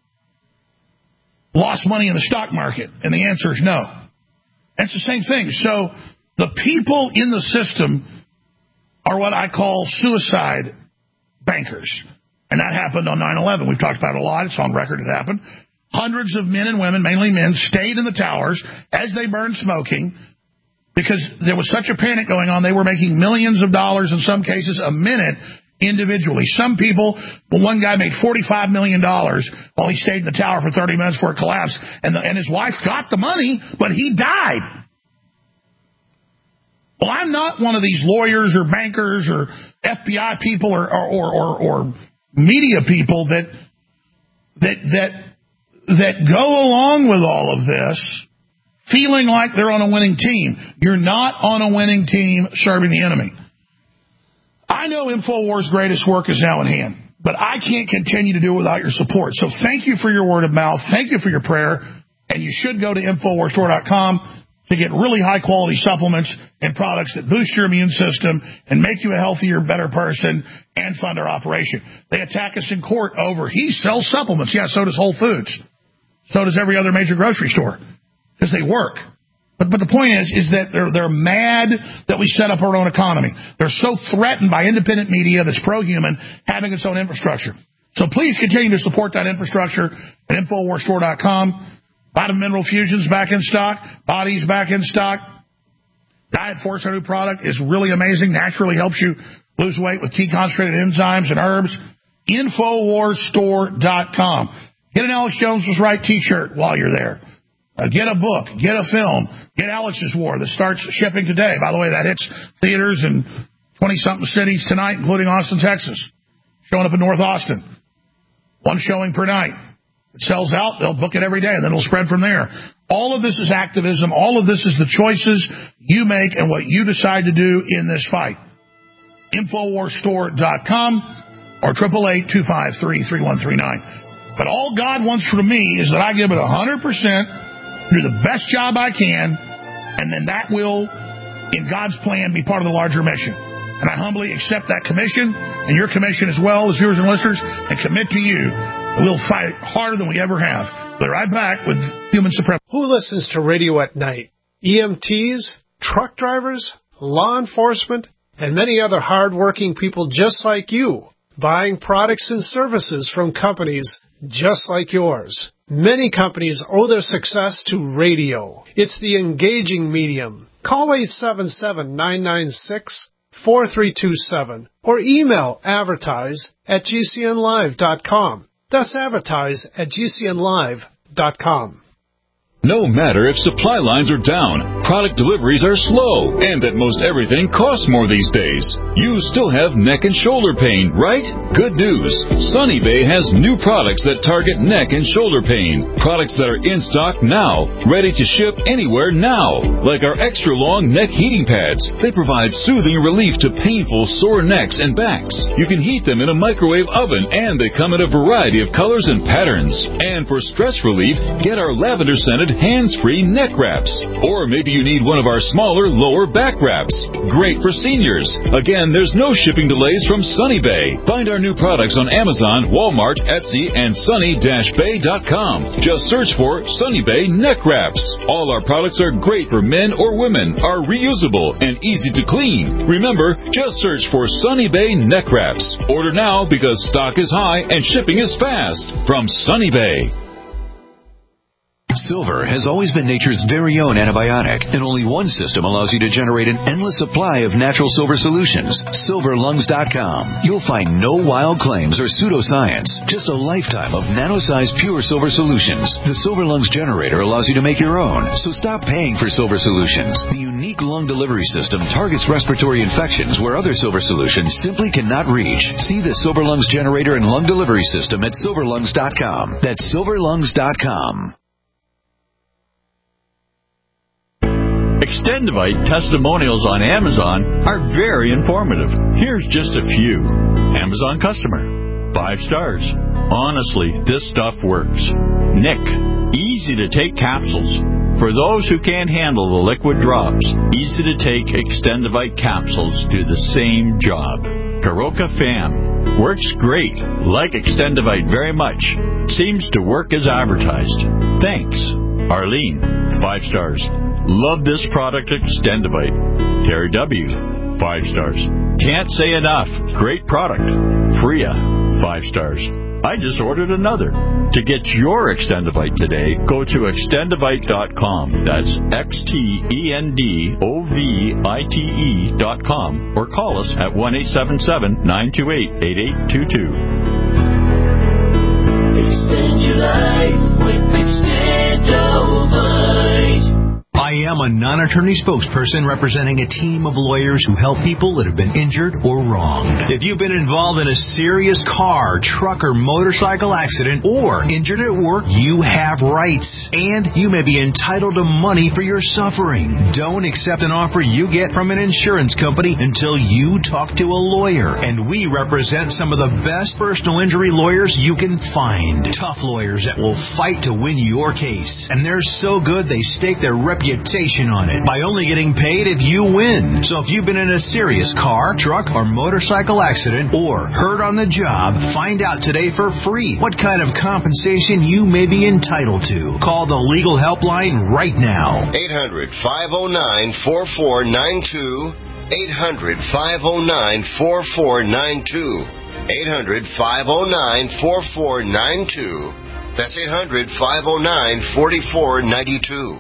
lost money in the stock market? And the answer is no. It's the same thing. So the people in the system are what I call suicide bankers. And that happened on 9/11. We've talked about it a lot. It's on record. It happened. Hundreds of men and women, mainly men, stayed in the towers as they burned smoking because there was such a panic going on. They were making millions of dollars, in some cases, a minute individually. Some people, one guy made $45 million while he stayed in the tower for 30 minutes before it collapsed, and his wife got the money, but he died. Well, I'm not one of these lawyers or bankers or FBI people or media people that go along with all of this feeling like they're on a winning team. You're not on a winning team serving the enemy. I know InfoWars' greatest work is now in hand, but I can't continue to do it without your support. So thank you for your word of mouth. Thank you for your prayer. And you should go to InfoWarsStore.com to get really high-quality supplements and products that boost your immune system and make you a healthier, better person and fund our operation. They attack us in court over, he sells supplements. Yeah, so does Whole Foods. So does every other major grocery store because they work. But the point is that they're mad that we set up our own economy. They're so threatened by independent media that's pro-human having its own infrastructure. So please continue to support that infrastructure at InfoWarsStore.com. Vitamin Mineral Fusion's back in stock. Body's back in stock. Diet Force, our new product, is really amazing. Naturally helps you lose weight with key concentrated enzymes and herbs. InfoWarsStore.com. Get an Alex Jones Was Right t-shirt while you're there. Get a book. Get a film. Get Alex's War that starts shipping today. By the way, that hits theaters in 20-something cities tonight, including Austin, Texas. Showing up in North Austin. One showing per night. It sells out, they'll book it every day, and then it'll spread from there. All of this is activism. All of this is the choices you make and what you decide to do in this fight. InfoWarsStore.com or 888-253-3139. But all God wants from me is that I give it 100%, do the best job I can, and then that will, in God's plan, be part of the larger mission. And I humbly accept that commission, and your commission as well as viewers and listeners, and commit to you that we'll fight harder than we ever have. We'll be right back with Human Supremacy. Who listens to radio at night? EMTs, truck drivers, law enforcement, and many other hard-working people just like you, buying products and services from companies just like yours. Many companies owe their success to radio. It's the engaging medium. Call 877-996-4327 or email advertise@gcnlive.com. That's advertise@gcnlive.com. No matter if supply lines are down, product deliveries are slow, and that most everything costs more these days, you still have neck and shoulder pain, right? Good news. Sunny Bay has new products that target neck and shoulder pain. Products that are in stock now, ready to ship anywhere now. Like our extra long neck heating pads. They provide soothing relief to painful sore necks and backs. You can heat them in a microwave oven, and they come in a variety of colors and patterns. And for stress relief, get our lavender scented hands-free neck wraps. Or maybe you need one of our smaller lower back wraps. Great for seniors. Again, there's no shipping delays from Sunny Bay. Find our new products on Amazon, Walmart, Etsy, and sunny-bay.com. Just search for Sunny Bay neck wraps. All our products are great for men or women, are reusable and easy to clean. Remember, just search for Sunny Bay neck wraps. Order now because stock is high and shipping is fast. From Sunny Bay. Silver has always been nature's very own antibiotic, and only one system allows you to generate an endless supply of natural silver solutions. SilverLungs.com. You'll find no wild claims or pseudoscience, just a lifetime of nano-sized pure silver solutions. The Silver Lungs generator allows you to make your own, so stop paying for silver solutions. The unique lung delivery system targets respiratory infections where other silver solutions simply cannot reach. See the Silver Lungs generator and lung delivery system at SilverLungs.com. That's SilverLungs.com. Extendivite testimonials on Amazon are very informative. Here's just a few. Amazon customer. 5 stars. Honestly, this stuff works. Nick. Easy to take capsules. For those who can't handle the liquid drops, easy to take Extendivite capsules do the same job. Karoka Fam. Works great. Like Extendivite very much. Seems to work as advertised. Thanks. Arlene. 5 stars. Love this product, Extendivite. Terry W. 5 stars. Can't say enough. Great product. Freya. 5 stars. I just ordered another. To get your Extendivite today, go to Extendivite.com. That's XTENDOVITE.com or call us at 1-877-928-8822. Extend your life with Extendovite. I am a non-attorney spokesperson representing a team of lawyers who help people that have been injured or wronged. If you've been involved in a serious car, truck, or motorcycle accident or injured at work, you have rights, and you may be entitled to money for your suffering. Don't accept an offer you get from an insurance company until you talk to a lawyer, and we represent some of the best personal injury lawyers you can find. Tough lawyers that will fight to win your case, and they're so good they stake their reputation on it by only getting paid if you win. So if you've been in a serious car, truck, or motorcycle accident or hurt on the job, find out today for free what kind of compensation you may be entitled to. Call the legal helpline right now. 800-509-4492. 800-509-4492. 800-509-4492. That's 800-509-4492.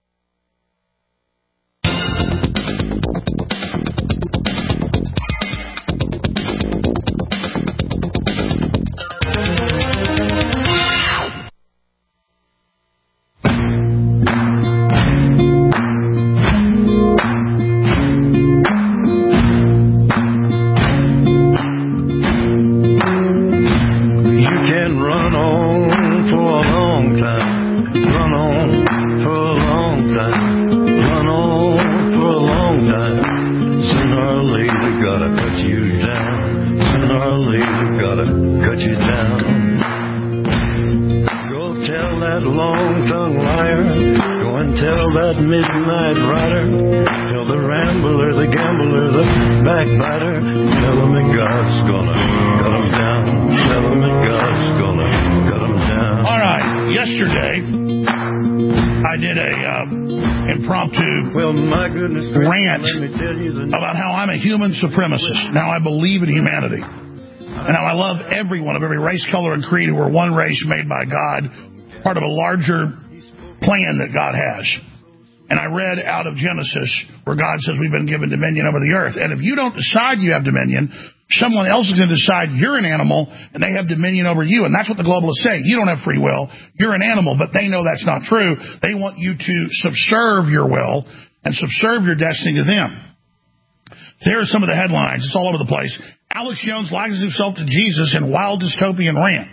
Rant about how I'm a human supremacist, how I believe in humanity, and how I love everyone of every race, color, and creed who are one race made by God, part of a larger plan that God has. And I read out of Genesis where God says we've been given dominion over the earth. And if you don't decide you have dominion, someone else is going to decide you're an animal and they have dominion over you. And that's what the globalists say. You don't have free will. You're an animal, but they know that's not true. They want you to subserve your will and subserve your destiny to them. Here are some of the headlines. It's all over the place. Alex Jones likens himself to Jesus in wild dystopian rant.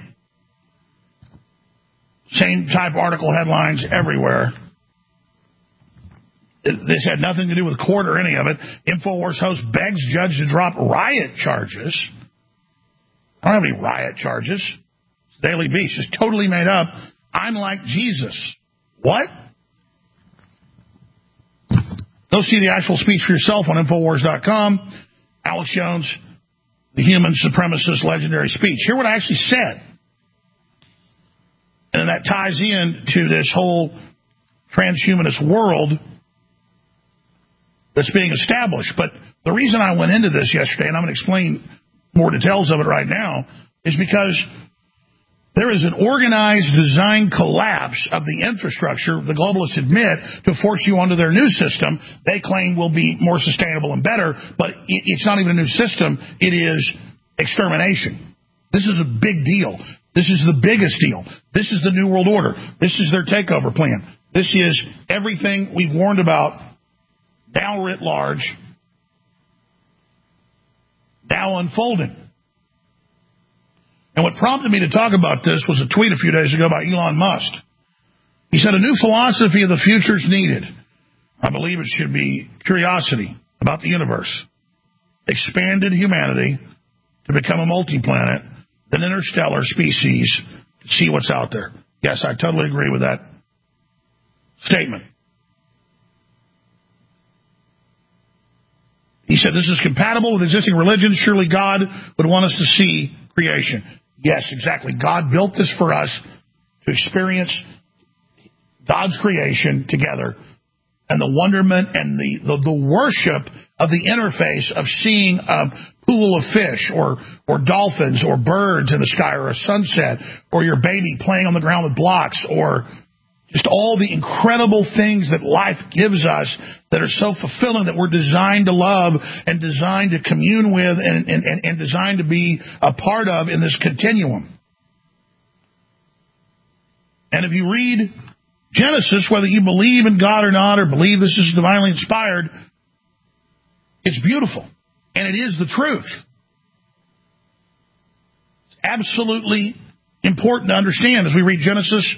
Same type article headlines everywhere. This had nothing to do with court or any of it. InfoWars host begs judge to drop riot charges. I don't have any riot charges. It's Daily Beast. It's totally made up. I'm like Jesus. What? Go see the actual speech for yourself on Infowars.com. Alex Jones, the human supremacist legendary speech. Hear what I actually said. And that ties in to this whole transhumanist world that's being established. But the reason I went into this yesterday, and I'm going to explain more details of it right now, is because there is an organized design collapse of the infrastructure, the globalists admit, to force you onto their new system. They claim will be more sustainable and better, but it's not even a new system. It is extermination. This is a big deal. This is the biggest deal. This is the New World Order. This is their takeover plan. This is everything we've warned about, now writ large, now unfolding. And what prompted me to talk about this was a tweet a few days ago by Elon Musk. He said, a new philosophy of the future is needed. I believe it should be curiosity about the universe, expanded humanity to become a multi-planet, an interstellar species to see what's out there. Yes, I totally agree with that statement. He said, this is compatible with existing religions. Surely God would want us to see creation. Yes, exactly. God built this for us to experience God's creation together and the wonderment and the worship of the interface of seeing a pool of fish or dolphins or birds in the sky or a sunset or your baby playing on the ground with blocks or just all the incredible things that life gives us that are so fulfilling that we're designed to love and designed to commune with and designed to be a part of in this continuum. And if you read Genesis, whether you believe in God or not or believe this is divinely inspired, it's beautiful. And it is the truth. It's absolutely important to understand as we read Genesis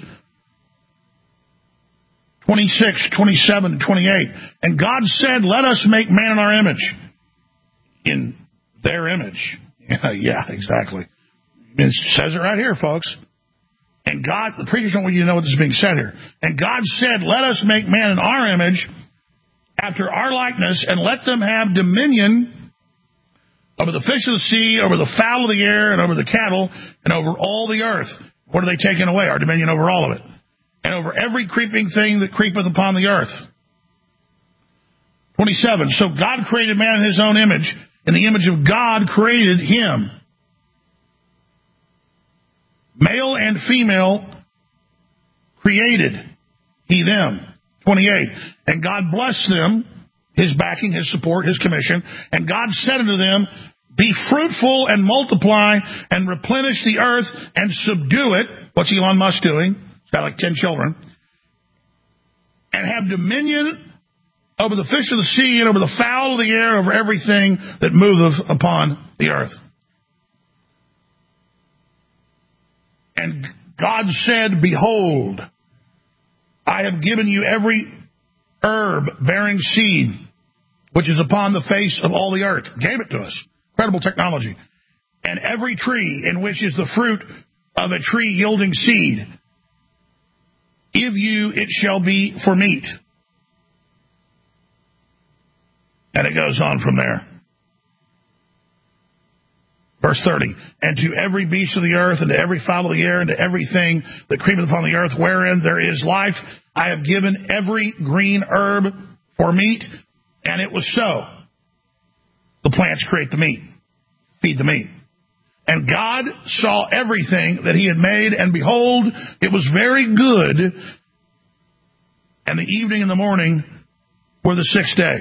26, 27, 28. And God said, let us make man in our image. In their image. Yeah, exactly. It says it right here, folks. And God, the preachers don't want you to know what is being said here. And God said, let us make man in our image, after our likeness, and let them have dominion over the fish of the sea, over the fowl of the air, and over the cattle, and over all the earth. What are they taking away? Our dominion over all of it. And over every creeping thing that creepeth upon the earth. 27. So God created man in his own image. In the image of God created him. Male and female created he them. 28. And God blessed them, his backing, his support, his commission. And God said unto them, be fruitful and multiply and replenish the earth and subdue it. What's Elon Musk doing? Got like 10 children, and have dominion over the fish of the sea and over the fowl of the air, over everything that moveth upon the earth. And God said, behold, I have given you every herb bearing seed, which is upon the face of all the earth. Gave it to us. Incredible technology. And every tree in which is the fruit of a tree yielding seed, if you, it shall be for meat. And it goes on from there. Verse 30. And to every beast of the earth, and to every fowl of the air, and to everything that creepeth upon the earth, wherein there is life, I have given every green herb for meat. And it was so. The plants create the meat. Feed the meat. And God saw everything that he had made, and behold, it was very good. And the evening and the morning were the sixth day.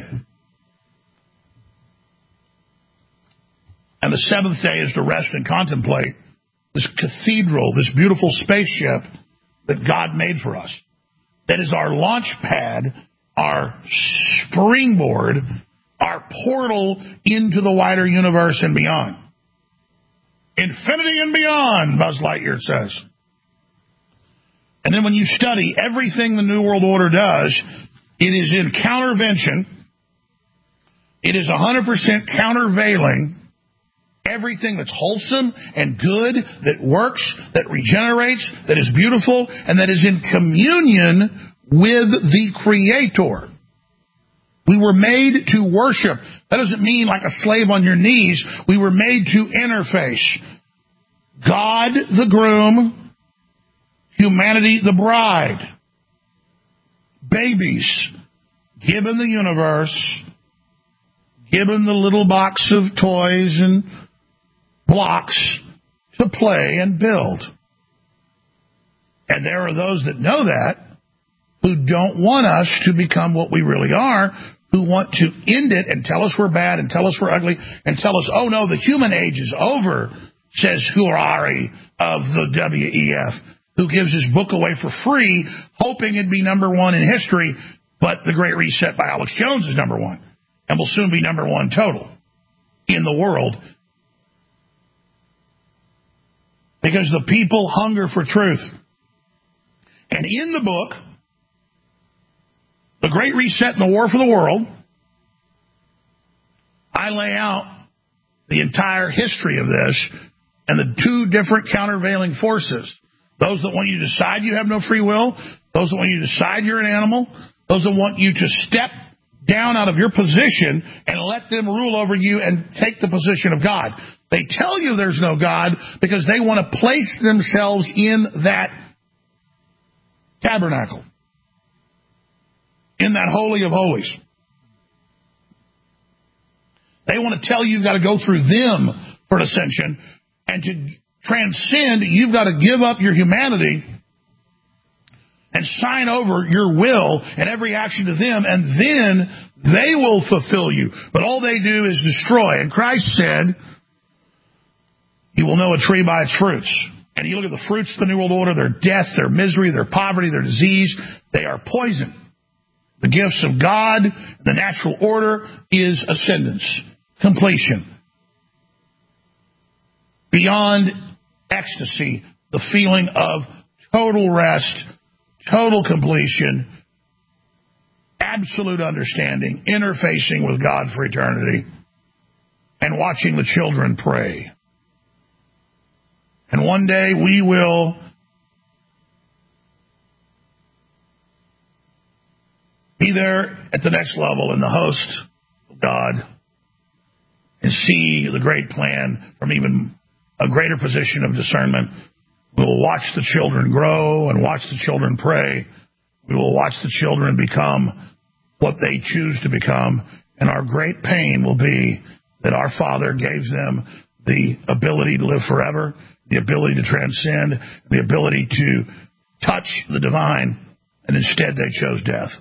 And the seventh day is to rest and contemplate this cathedral, this beautiful spaceship that God made for us. That is our launch pad, our springboard, our portal into the wider universe and beyond. Infinity and beyond, Buzz Lightyear says. And then when you study everything the New World Order does, it is in countervention. It is 100% countervailing everything that's wholesome and good, that works, that regenerates, that is beautiful, and that is in communion with the Creator. We were made to worship. That doesn't mean like a slave on your knees. We were made to interface. God, the groom, humanity, the bride. Babies, given the universe, given the little box of toys and blocks to play and build. And there are those that know that, who don't want us to become what we really are, who want to end it and tell us we're bad and tell us we're ugly and tell us, oh no, the human age is over, says Hurari of the WEF, who gives his book away for free, hoping it'd be number one in history, but The Great Reset by Alex Jones is number one and will soon be number one total in the world. Because the people hunger for truth. And in the book, The Great Reset and the War for the World, I lay out the entire history of this and the two different countervailing forces. Those that want you to decide you have no free will, those that want you to decide you're an animal, those that want you to step down out of your position and let them rule over you and take the position of God. They tell you there's no God because they want to place themselves in that tabernacle, in that holy of holies. They want to tell you you've got to go through them for an ascension, and to transcend, you've got to give up your humanity and sign over your will and every action to them, and then they will fulfill you. But all they do is destroy. And Christ said, you will know a tree by its fruits. And you look at the fruits of the New World Order, their death, their misery, their poverty, their disease, they are poison. The gifts of God, the natural order, is ascendance, completion. Beyond ecstasy, the feeling of total rest, total completion, absolute understanding, interfacing with God for eternity, and watching the children pray. And one day we will be there at the next level in the host of God and see the great plan from even a greater position of discernment. We will watch the children grow and watch the children pray. We will watch the children become what they choose to become. And our great pain will be that our Father gave them the ability to live forever, the ability to transcend, the ability to touch the divine, and instead they chose death.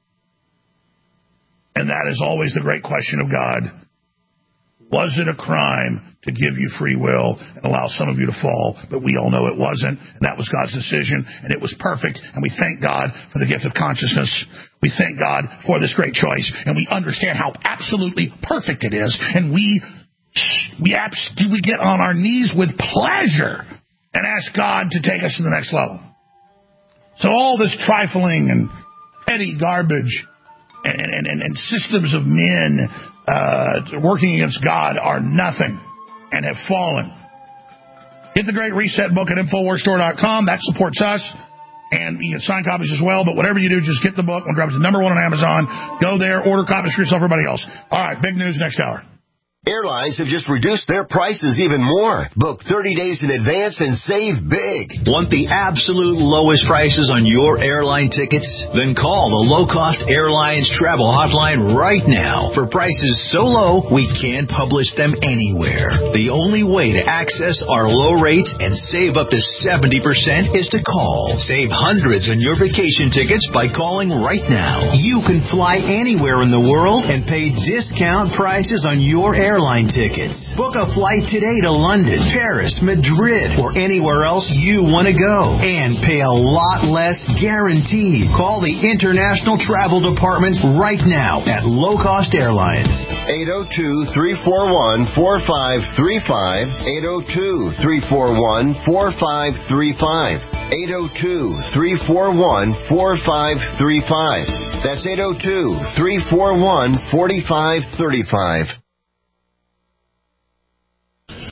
And that is always the great question of God. Was it a crime to give you free will and allow some of you to fall? But we all know it wasn't, and that was God's decision, and it was perfect, and we thank God for the gift of consciousness. We thank God for this great choice, and we understand how absolutely perfect it is, and we get on our knees with pleasure and ask God to take us to the next level. So all this trifling and petty garbage and systems of men working against God are nothing and have fallen. Get the Great Reset book at InfoWarsStore.com. That supports us. And you can sign copies as well. But whatever you do, just get the book. We'll drop it to number one on Amazon. Go there, order copies for yourself, everybody else. All right, big news next hour. Airlines have just reduced their prices even more. Book 30 days in advance and save big. Want the absolute lowest prices on your airline tickets? Then call the Low Cost Airlines Travel Hotline right now. For prices so low, we can't publish them anywhere. The only way to access our low rates and save up to 70% is to call. Save hundreds on your vacation tickets by calling right now. You can fly anywhere in the world and pay discount prices on your airline tickets. Book a flight today to London, Paris, Madrid, or anywhere else you want to go. And pay a lot less guaranteed. Call the International Travel Department right now at Low Cost Airlines. 802-341-4535. 802-341-4535. 802-341-4535. That's 802-341-4535.